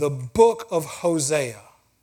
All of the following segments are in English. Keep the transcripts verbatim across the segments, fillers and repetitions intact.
the book of Hosea.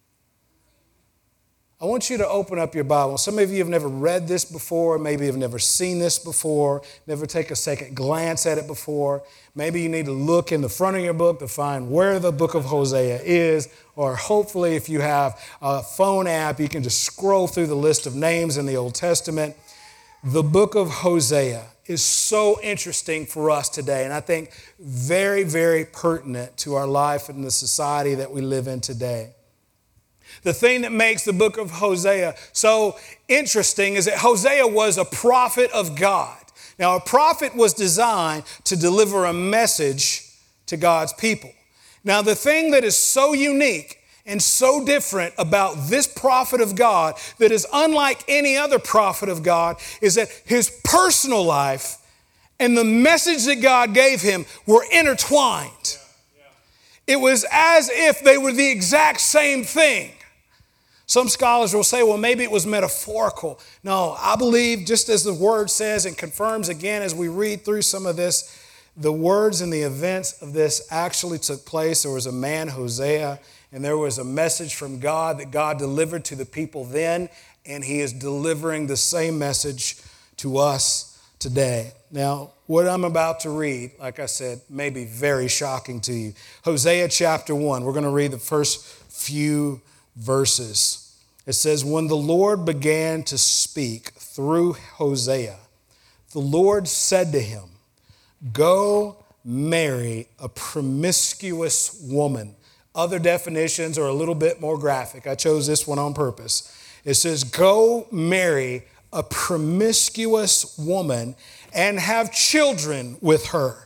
I want you to open up your Bible. Some of you have never read this before. Maybe you've never seen this before. Never take a second glance at it before. Maybe you need to look in the front of your book to find where the book of Hosea is. Or hopefully if you have a phone app, you can just scroll through the list of names in the Old Testament. The book of Hosea is so interesting for us today, and I think very, very pertinent to our life and the society that we live in today. The thing that makes the book of Hosea so interesting is that Hosea was a prophet of God. Now, a prophet was designed to deliver a message to God's people. Now, the thing that is so unique and so different about this prophet of God that is unlike any other prophet of God is that his personal life and the message that God gave him were intertwined. Yeah, yeah. It was as if they were the exact same thing. Some scholars will say, well, maybe it was metaphorical. No, I believe, just as the word says and confirms again as we read through some of this, the words and the events of this actually took place. There was a man, Hosea, and there was a message from God that God delivered to the people then, and he is delivering the same message to us today. Now, what I'm about to read, like I said, may be very shocking to you. Hosea chapter one, we're going to read the first few verses. It says, when the Lord began to speak through Hosea, the Lord said to him, go marry a promiscuous woman. Other definitions are a little bit more graphic. I chose this one on purpose. It says, go marry a promiscuous woman and have children with her.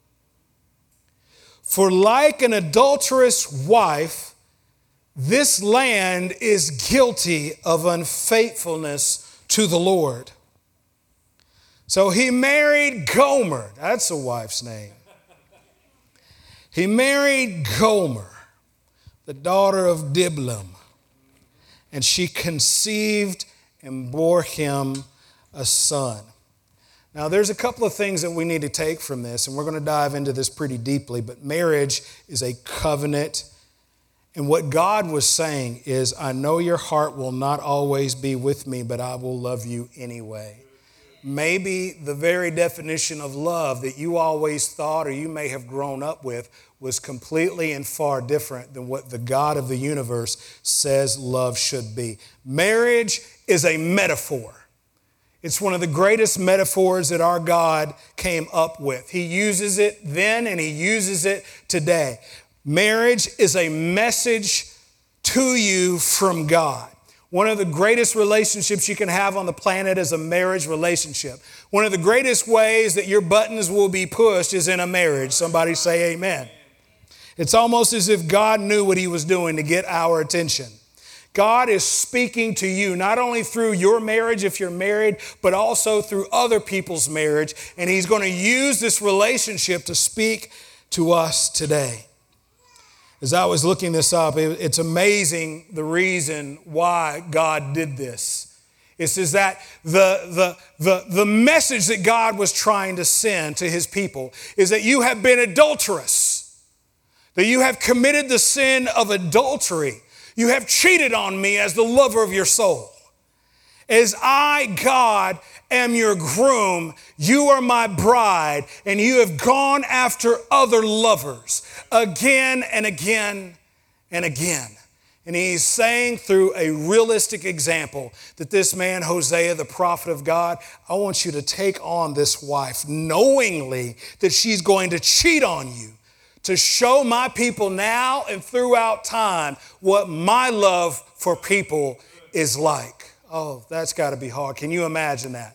For like an adulterous wife, this land is guilty of unfaithfulness to the Lord. So he married Gomer. That's a wife's name. He married Gomer, the daughter of Diblam, and she conceived and bore him a son. Now, there's a couple of things that we need to take from this, and we're going to dive into this pretty deeply, but marriage is a covenant. And what God was saying is, I know your heart will not always be with me, but I will love you anyway. Maybe the very definition of love that you always thought or you may have grown up with was completely and far different than what the God of the universe says love should be. Marriage is a metaphor. It's one of the greatest metaphors that our God came up with. He uses it then and he uses it today. Marriage is a message to you from God. One of the greatest relationships you can have on the planet is a marriage relationship. One of the greatest ways that your buttons will be pushed is in a marriage. Somebody say amen. It's almost as if God knew what he was doing to get our attention. God is speaking to you not only through your marriage if you're married, but also through other people's marriage. And he's going to use this relationship to speak to us today. As I was looking this up, it's amazing the reason why God did this. It says that the, the, the, the message that God was trying to send to his people is that you have been adulterous, that you have committed the sin of adultery. You have cheated on me as the lover of your soul. As I, God, am your groom, you are my bride, and you have gone after other lovers again and again and again. And he's saying through a realistic example that this man, Hosea, the prophet of God, I want you to take on this wife knowingly that she's going to cheat on you, to show my people now and throughout time what my love for people is like. Oh, that's got to be hard. Can you imagine that?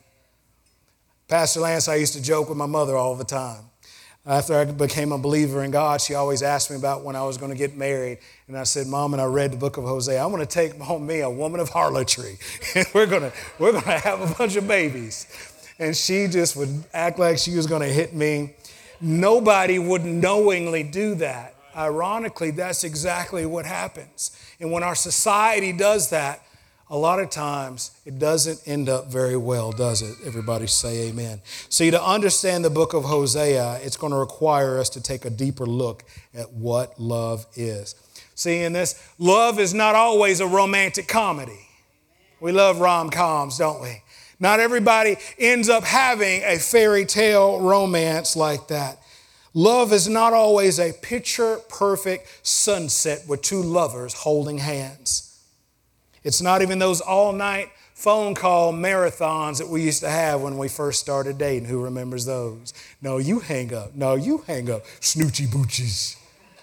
Pastor Lance, I used to joke with my mother all the time. After I became a believer in God, she always asked me about when I was going to get married. And I said, Mom, and I read the book of Hosea, I'm going to take home me a woman of harlotry. And we're going to, we're going to have a bunch of babies. And she just would act like she was going to hit me. Nobody would knowingly do that. Ironically, that's exactly what happens. And when our society does that, a lot of times it doesn't end up very well, does it? Everybody say amen. See, to understand the book of Hosea, it's going to require us to take a deeper look at what love is. See, in this, love is not always a romantic comedy. We love rom-coms, don't we? Not everybody ends up having a fairy tale romance like that. Love is not always a picture-perfect sunset with two lovers holding hands. It's not even those all-night phone call marathons that we used to have when we first started dating. Who remembers those? No, you hang up. No, you hang up. Snoochie boochies.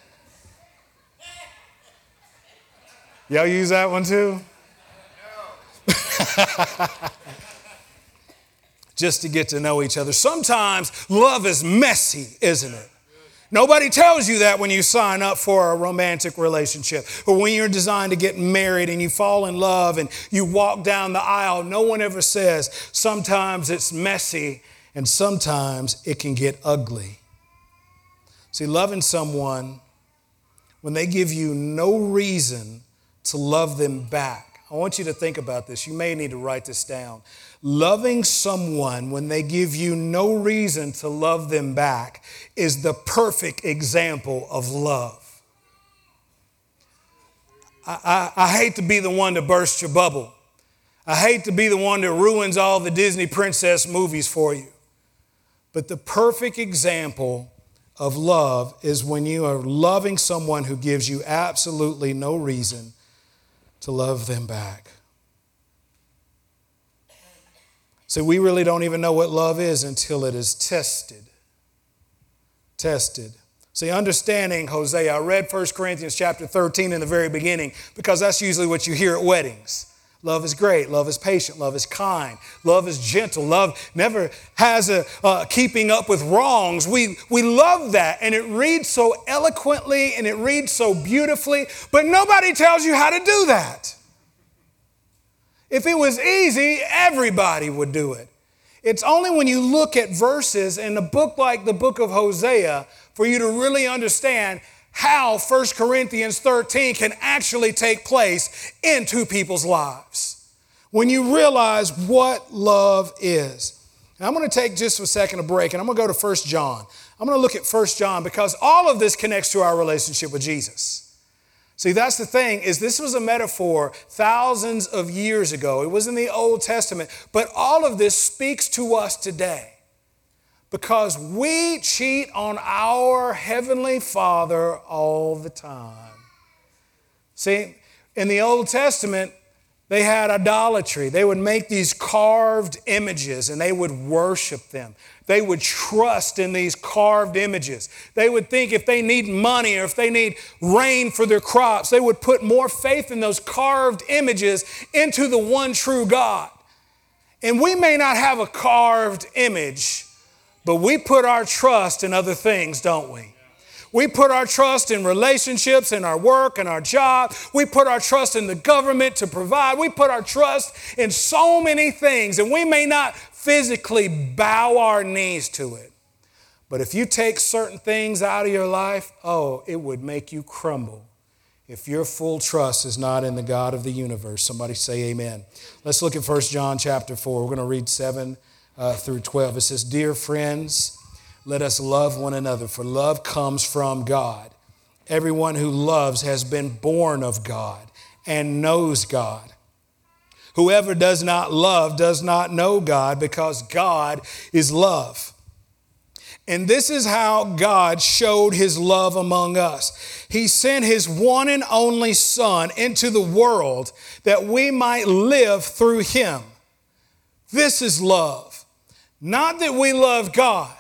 Y'all use that one too? Just to get to know each other. Sometimes love is messy, isn't it? Nobody tells you that when you sign up for a romantic relationship or when you're designed to get married and you fall in love and you walk down the aisle. No one ever says sometimes it's messy and sometimes it can get ugly. See, loving someone when they give you no reason to love them back. I want you to think about this. You may need to write this down. Loving someone when they give you no reason to love them back is the perfect example of love. I, I, I hate to be the one to burst your bubble. I hate to be the one that ruins all the Disney princess movies for you. But the perfect example of love is when you are loving someone who gives you absolutely no reason to love them back. So we really don't even know what love is until it is tested. Tested. See, understanding Hosea, I read First Corinthians chapter thirteen in the very beginning because that's usually what you hear at weddings. Love is great. Love is patient. Love is kind. Love is gentle. Love never has a uh, keeping up with wrongs. We, we love that, and it reads so eloquently and it reads so beautifully, but nobody tells you how to do that. If it was easy, everybody would do it. It's only when you look at verses in a book like the book of Hosea for you to really understand how First Corinthians thirteen can actually take place in two people's lives. When you realize what love is. And I'm going to take just a second a break and I'm going to go to First John. I'm going to look at First John because all of this connects to our relationship with Jesus. See, that's the thing, is this was a metaphor thousands of years ago. It was in the Old Testament, but all of this speaks to us today because we cheat on our Heavenly Father all the time. See, in the Old Testament, they had idolatry. They would make these carved images and they would worship them. They would trust in these carved images. They would think if they need money or if they need rain for their crops, they would put more faith in those carved images into the one true God. And we may not have a carved image, but we put our trust in other things, don't we? We put our trust in relationships, in our work, in our job. We put our trust in the government to provide. We put our trust in so many things, and we may not physically bow our knees to it. But if you take certain things out of your life, oh, it would make you crumble if your full trust is not in the God of the universe. Somebody say amen. Let's look at First John chapter four. We're going to read seven uh, through twelve. It says, "Dear friends, let us love one another, for love comes from God. Everyone who loves has been born of God and knows God. Whoever does not love does not know God, because God is love. And this is how God showed his love among us. He sent his one and only Son into the world that we might live through him. This is love. Not that we love God."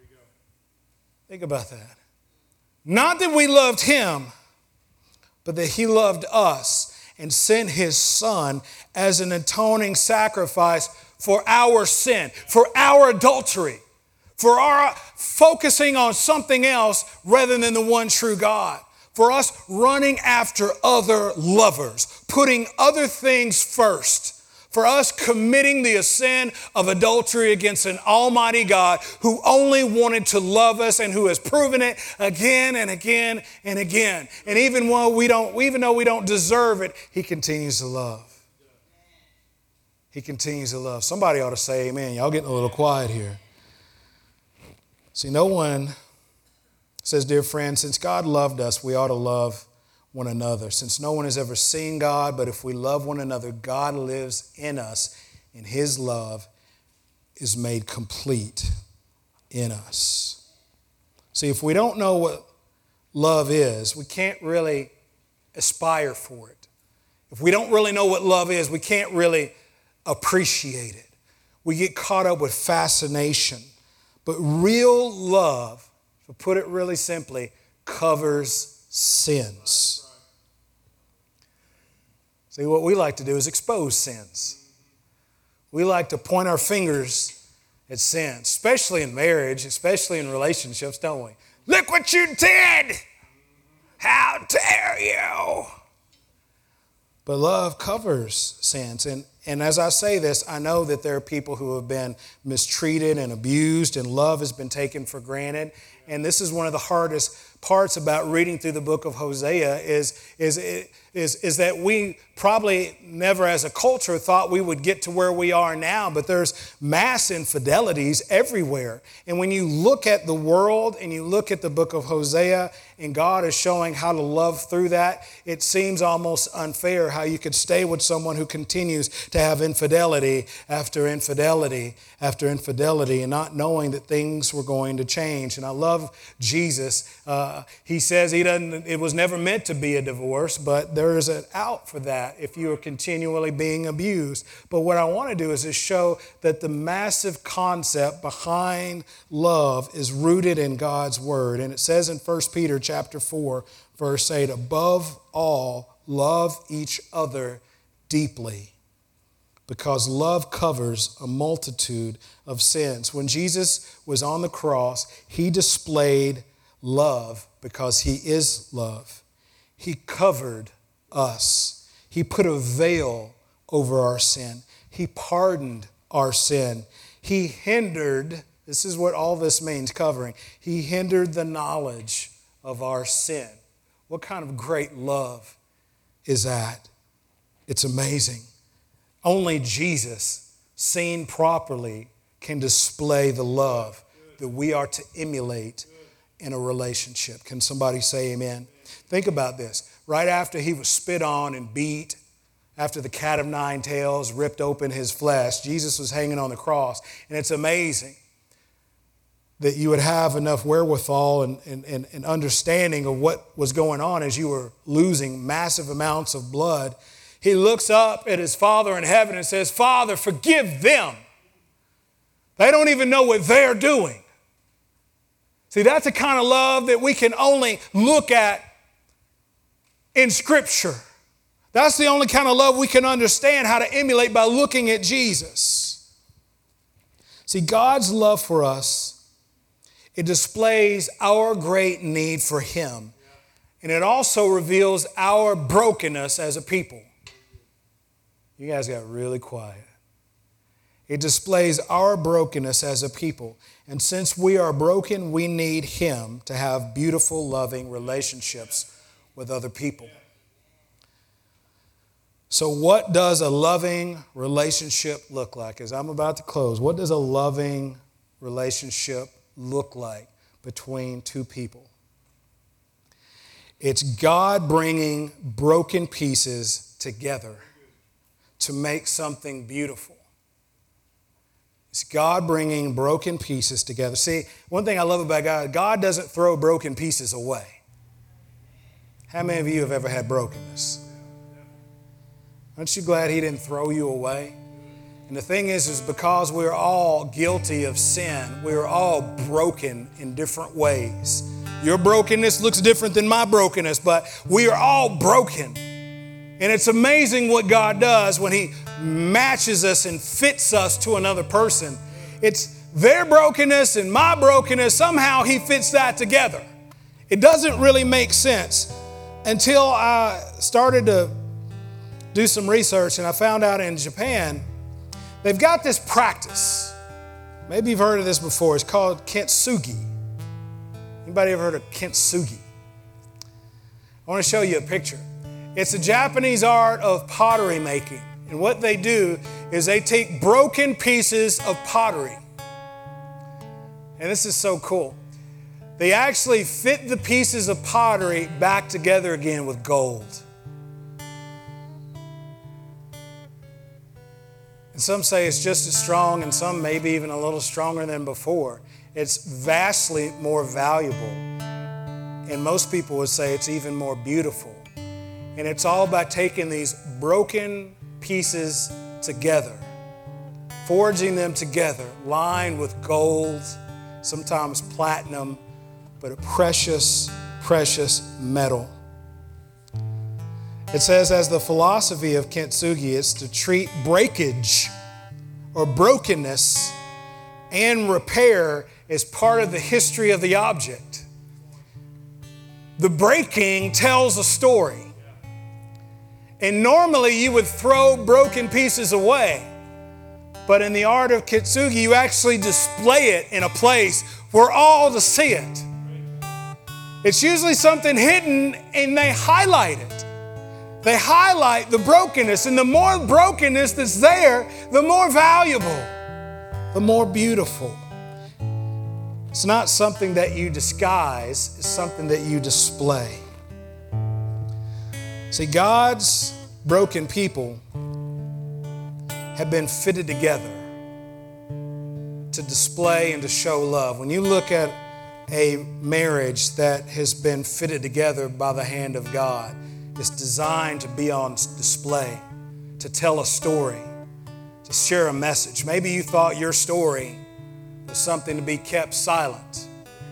Think about that. Not that we loved him, but that he loved us and sent his Son as an atoning sacrifice for our sin, for our adultery, for our focusing on something else rather than the one true God, for us running after other lovers, putting other things first, for us committing the sin of adultery against an almighty God who only wanted to love us and who has proven it again and again and again. And even though we don't, even though we don't deserve it, he continues to love. He continues to love. Somebody ought to say amen. Y'all getting a little quiet here. See, no one says, dear friend, since God loved us, we ought to love one another. Since no one has ever seen God, but if we love one another, God lives in us, and his love is made complete in us. See, if we don't know what love is, we can't really aspire for it. If we don't really know what love is, we can't really appreciate it. We get caught up with fascination. But real love, to put it really simply, covers sins. See, what we like to do is expose sins. We like to point our fingers at sin, especially in marriage, especially in relationships, don't we? Look what you did! How dare you! But love covers sins. And, and as I say this, I know that there are people who have been mistreated and abused, and love has been taken for granted. And this is one of the hardest parts about reading through the book of Hosea is, is, is, is that we probably never as a culture thought we would get to where we are now, but there's mass infidelities everywhere. And when you look at the world and you look at the book of Hosea, and God is showing how to love through that, it seems almost unfair how you could stay with someone who continues to have infidelity after infidelity after infidelity and not knowing that things were going to change. And I love Jesus. Uh, he says he doesn't. It was never meant to be a divorce, but there is an out for that if you are continually being abused. But what I want to do is just show that the massive concept behind love is rooted in God's word. And it says in First Peter chapter four, verse eight, above all, love each other deeply, because love covers a multitude of sins. When Jesus was on the cross, he displayed love because he is love. He covered us. He put a veil over our sin. He pardoned our sin. He hindered, this is what all this means, covering. He hindered the knowledge of our sin. What kind of great love is that? It's amazing. Only Jesus, seen properly, can display the love that we are to emulate in a relationship. Can somebody say amen? Think about this. Right after he was spit on and beat, after the cat of nine tails ripped open his flesh, Jesus was hanging on the cross. And it's amazing that you would have enough wherewithal and, and, and, and understanding of what was going on as you were losing massive amounts of blood. He looks up at his Father in heaven and says, Father, forgive them. They don't even know what they're doing. See, that's the kind of love that we can only look at in Scripture. That's the only kind of love we can understand how to emulate by looking at Jesus. See, God's love for us, it displays our great need for him. And it also reveals our brokenness as a people. You guys got really quiet. It displays our brokenness as a people. And since we are broken, we need him to have beautiful, loving relationships with other people. So what does a loving relationship look like? As I'm about to close, what does a loving relationship look like between two people? It's God bringing broken pieces together to make something beautiful. It's God bringing broken pieces together. See, one thing I love about God, God doesn't throw broken pieces away. How many of you have ever had brokenness? Aren't you glad he didn't throw you away? And the thing is, is because we're all guilty of sin, we're all broken in different ways. Your brokenness looks different than my brokenness, but we are all broken. And it's amazing what God does when he matches us and fits us to another person. It's their brokenness and my brokenness. Somehow he fits that together. It doesn't really make sense until I started to do some research, and I found out in Japan, they've got this practice. Maybe you've heard of this before. It's called kintsugi. Anybody ever heard of kintsugi? I want to show you a picture. It's a Japanese art of pottery making. And what they do is they take broken pieces of pottery. And this is so cool. They actually fit the pieces of pottery back together again with gold. And some say it's just as strong, and some maybe even a little stronger than before. It's vastly more valuable. And most people would say it's even more beautiful. And it's all about taking these broken pieces together, forging them together, lined with gold, sometimes platinum, but a precious, precious metal. It says, as the philosophy of Kintsugi is to treat breakage or brokenness and repair as part of the history of the object. The breaking tells a story. And normally you would throw broken pieces away. But in the art of Kintsugi, you actually display it in a place where all to see it. It's usually something hidden and they highlight it. They highlight the brokenness, and the more brokenness that's there, the more valuable, the more beautiful. It's not something that you disguise, it's something that you display. See, God's broken people have been fitted together to display and to show love. When you look at a marriage that has been fitted together by the hand of God, it's designed to be on display, to tell a story, to share a message. Maybe you thought your story was something to be kept silent,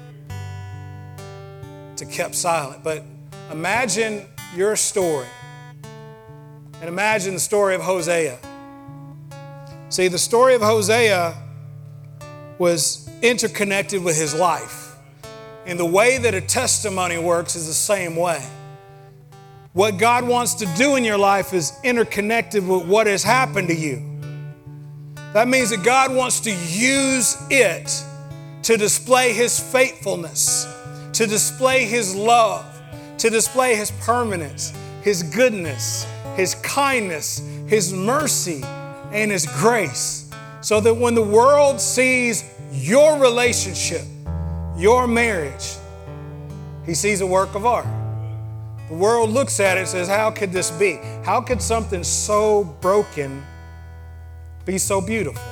to kept silent. But imagine your story, and imagine the story of Hosea. See, the story of Hosea was interconnected with his life. And the way that a testimony works is the same way. What God wants to do in your life is interconnected with what has happened to you. That means that God wants to use it to display His faithfulness, to display His love, to display His permanence, His goodness, His kindness, His mercy, and His grace. So that when the world sees your relationship, your marriage, he sees a work of art. The world looks at it and says, how could this be? How could something so broken be so beautiful?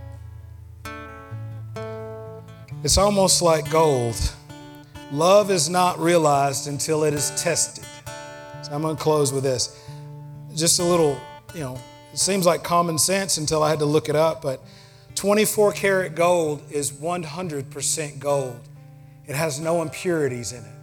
It's almost like gold. Love is not realized until it is tested. So I'm going to close with this. Just a little, you know, it seems like common sense until I had to look it up, but twenty-four karat gold is one hundred percent gold. It has no impurities in it.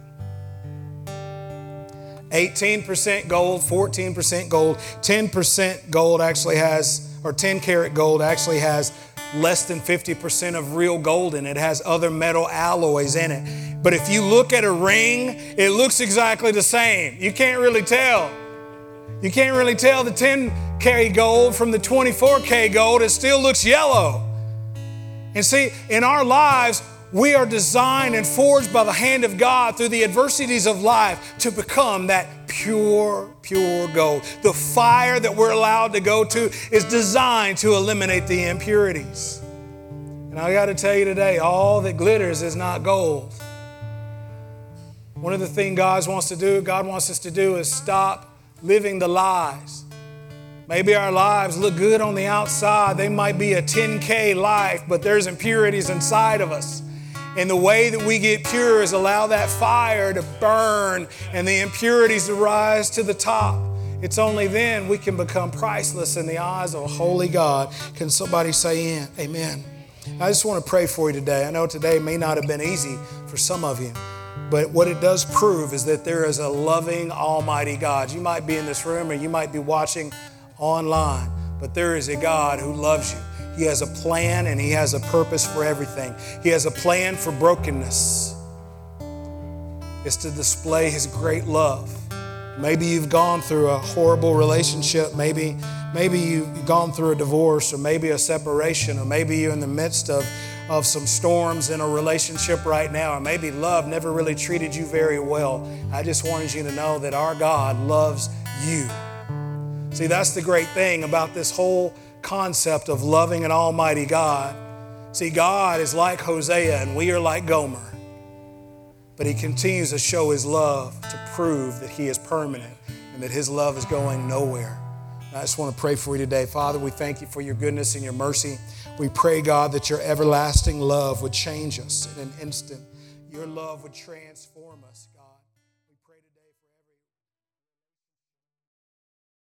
eighteen percent gold, fourteen percent gold, ten percent gold actually has, or ten karat gold actually has less than fifty percent of real gold in it. It has other metal alloys in it. But if you look at a ring, it looks exactly the same. You can't really tell. You can't really tell the ten K gold from the twenty-four K gold. It still looks yellow. And see, in our lives, we are designed and forged by the hand of God through the adversities of life to become that pure, pure gold. The fire that we're allowed to go to is designed to eliminate the impurities. And I got to tell you today, all that glitters is not gold. One of the things God wants to do, God wants us to do is stop living the lies. Maybe our lives look good on the outside. They might be a ten K life, but there's impurities inside of us. And the way that we get pure is allow that fire to burn and the impurities to rise to the top. It's only then we can become priceless in the eyes of a holy God. Can somebody say in? Amen. I just want to pray for you today. I know today may not have been easy for some of you, but what it does prove is that there is a loving, almighty God. You might be in this room or you might be watching online, but there is a God who loves you. He has a plan and He has a purpose for everything. He has a plan for brokenness. It's to display His great love. Maybe you've gone through a horrible relationship. Maybe, maybe you've gone through a divorce, or maybe a separation, or maybe you're in the midst of, of some storms in a relationship right now, or maybe love never really treated you very well. I just wanted you to know that our God loves you. See, that's the great thing about this whole concept of loving an almighty God. See, God is like Hosea and we are like Gomer. But he continues to show his love to prove that he is permanent and that his love is going nowhere. And I just want to pray for you today. Father, we thank you for your goodness and your mercy. We pray, God, that your everlasting love would change us in an instant. Your love would transform us, God.